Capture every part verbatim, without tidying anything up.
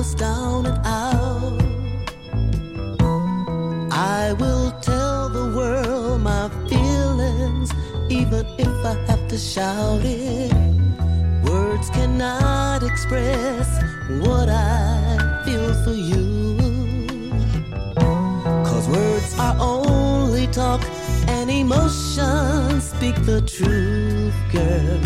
eyes down and out. I will tell the world my feelings, even if I have to shout it. Words cannot express what I feel for you. 'Cause words are only talk and emotions speak the truth, girl.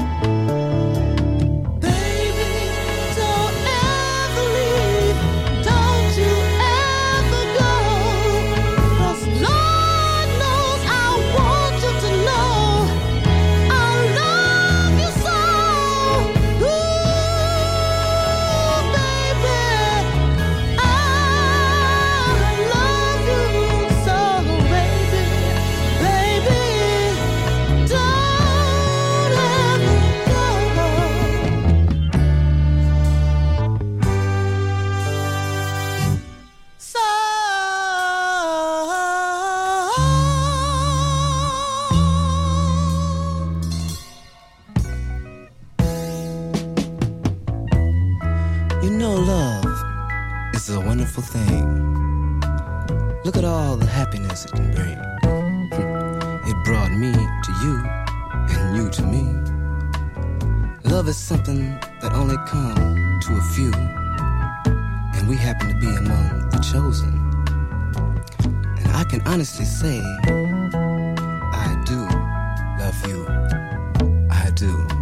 Thing. Look at all the happiness it can bring. It brought me to you and you to me. Love is something that only comes to a few, and we happen to be among the chosen. And I can honestly say I do love you. I do.